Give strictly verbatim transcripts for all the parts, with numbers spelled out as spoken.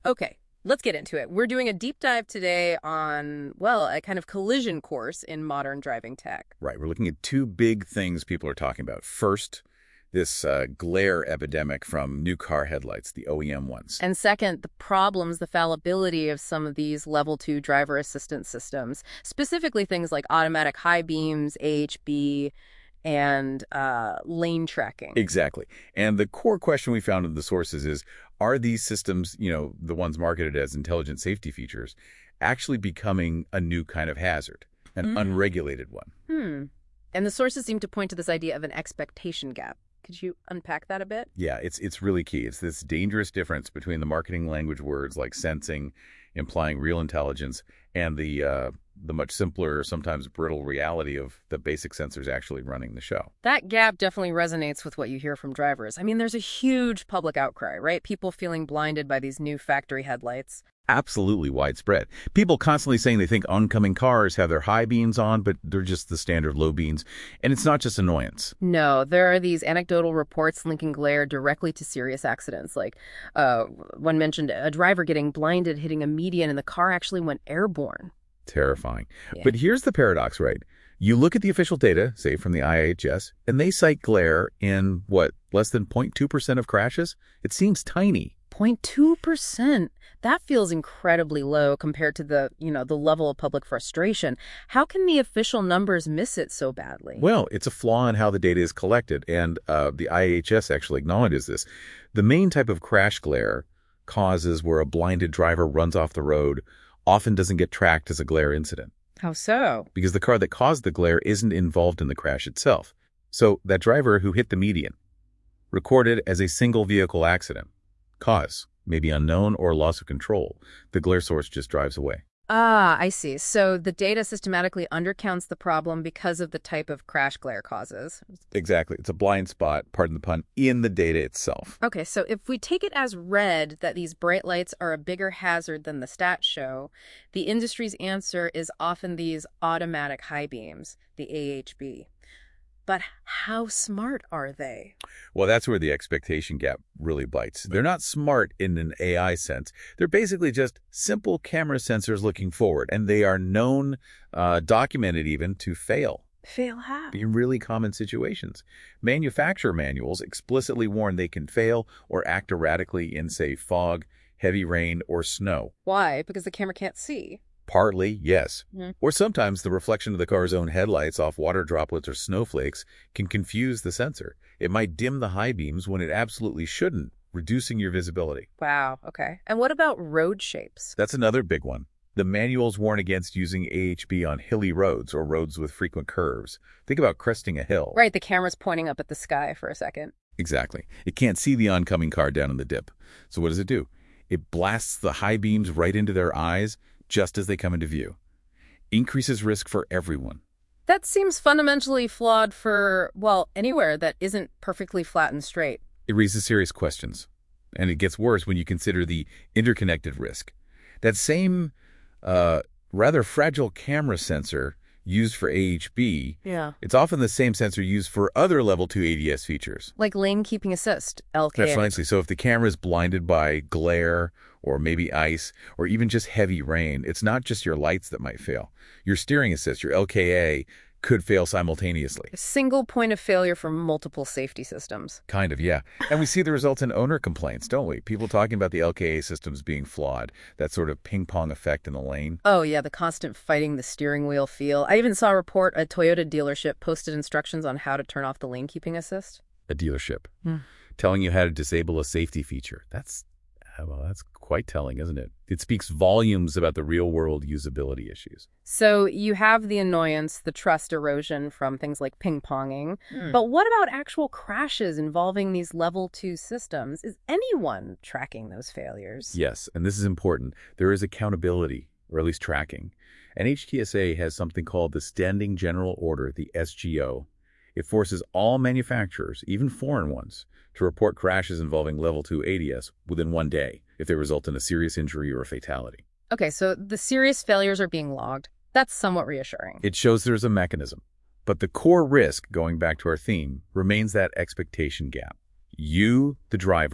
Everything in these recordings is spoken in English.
Okay, let's get into it. We're doing a deep dive today on, well, a kind of collision course in modern driving tech. Right. We're looking at two big things people are talking about. First, this uh, glare epidemic from new car headlights, the O E M ones. And second, the problems, the fallibility of some of these level two driver assistance systems, specifically things like automatic high beams, A H B, and uh, lane tracking. Exactly. And the core question we found in the sources is, are these systems, you know, the ones marketed as intelligent safety features, actually becoming a new kind of hazard, an Mm. unregulated one? Hmm. And the sources seem to point to this idea of an expectation gap. Could you unpack that a bit? Yeah, it's it's really key. It's this dangerous difference between the marketing language words like sensing, implying real intelligence, and the uh, the much simpler, sometimes brittle reality of the basic sensors actually running the show. That gap definitely resonates with what you hear from drivers. I mean, there's a huge public outcry, right? People feeling blinded by these new factory headlights. Absolutely widespread. People constantly saying they think oncoming cars have their high beams on, but they're just the standard low beams. And it's not just annoyance. No, there are these anecdotal reports linking glare directly to serious accidents. Like uh, one mentioned a driver getting blinded hitting a median and the car actually went airborne. Terrifying. Yeah. But here's the paradox, right? You look at the official data, say from the I H S, and they cite glare in, what, less than zero point two percent of crashes? It seems tiny. zero point two percent. That feels incredibly low compared to the, you know, the level of public frustration. How can the official numbers miss it so badly? Well, it's a flaw in how the data is collected, and uh, the I H S actually acknowledges this. The main type of crash glare causes where a blinded driver runs off the road often doesn't get tracked as a glare incident How so? because the car that caused the glare isn't involved in the crash itself. So that driver who hit the median, recorded as a single vehicle accident, cause may be unknown or loss of control. The glare source just drives away. Ah, I see. So the data systematically undercounts the problem because of the type of crash glare causes. Exactly. It's a blind spot, pardon the pun, in the data itself. Okay, so if we take it as read that these bright lights are a bigger hazard than the stats show, the industry's answer is often these automatic high beams, the A H B. But how smart are they? Well, that's where the expectation gap really bites. They're not smart in an A I sense. They're basically just simple camera sensors looking forward, and they are known, uh, documented even, to fail Fail how? in really common situations. Manufacturer manuals explicitly warn they can fail or act erratically in, say, fog, heavy rain, or snow. Why? Because the camera can't see. Partly, yes. Mhm. Or sometimes the reflection of the car's own headlights off water droplets or snowflakes can confuse the sensor. It might dim the high beams when it absolutely shouldn't, reducing your visibility. Wow, okay. And what about road shapes? That's another big one. The manuals warn against using A H B on hilly roads or roads with frequent curves. Think about cresting a hill. Right, the camera's pointing up at the sky for a second. Exactly. It can't see the oncoming car down in the dip. So what does it do? It blasts the high beams right into their eyes just as they come into view. Increases risk for everyone. That seems fundamentally flawed for, well, anywhere that isn't perfectly flat and straight. It raises serious questions. And it gets worse when you consider the interconnected risk. That same uh, rather fragile camera sensor used for A H B, Yeah. it's often the same sensor used for other level two A D S features. Like lane keeping assist, L K A. That's nicely. So if the camera is blinded by glare or maybe ice or even just heavy rain, it's not just your lights that might fail. Your steering assist, your L K A, could fail simultaneously. A single point of failure for multiple safety systems. Kind of, yeah. And we see the results in owner complaints, don't we? People talking about the L K A systems being flawed, that sort of ping-pong effect in the lane. Oh, yeah, the constant fighting the steering wheel feel. I even saw a report a Toyota dealership posted instructions on how to turn off the lane keeping assist. A dealership Hmm. telling you how to disable a safety feature. That's, well, that's quite telling, isn't it? It speaks volumes about the real-world usability issues. So you have the annoyance, the trust erosion from things like ping-ponging. Mm. But what about actual crashes involving these level two systems? Is anyone tracking those failures? Yes, and this is important. There is accountability, or at least tracking. And H T S A has something called the Standing General Order, the S G O. It forces all manufacturers, even foreign ones, to report crashes involving level two A D S within one day if they result in a serious injury or a fatality. Okay, so the serious failures are being logged. That's somewhat reassuring. It shows there's a mechanism. But the core risk, going back to our theme, remains that expectation gap. You, the driver,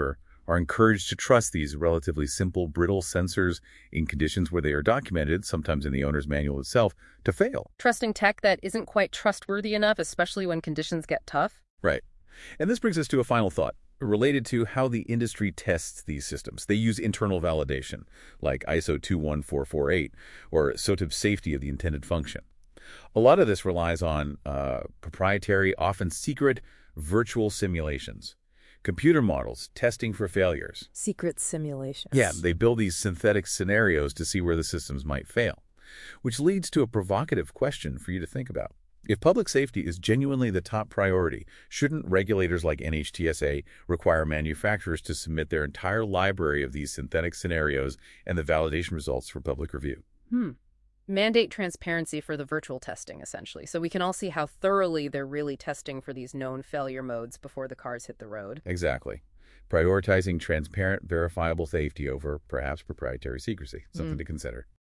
are encouraged to trust these relatively simple, brittle sensors in conditions where they are documented, sometimes in the owner's manual itself, to fail. Trusting tech that isn't quite trustworthy enough, especially when conditions get tough? Right. And this brings us to a final thought related to how the industry tests these systems. They use internal validation, like I S O two one four four eight, or S O T I B safety of the intended function. A lot of this relies on uh, proprietary, often secret, virtual simulations. Computer models testing for failures. Secret simulations. Yeah, they build these synthetic scenarios to see where the systems might fail, which leads to a provocative question for you to think about. If public safety is genuinely the top priority, shouldn't regulators like N H T S A require manufacturers to submit their entire library of these synthetic scenarios and the validation results for public review? Hmm. Mandate transparency for the virtual testing, essentially, so we can all see how thoroughly they're really testing for these known failure modes before the cars hit the road. Exactly. Prioritizing transparent, verifiable safety over perhaps proprietary secrecy. Something mm. to consider.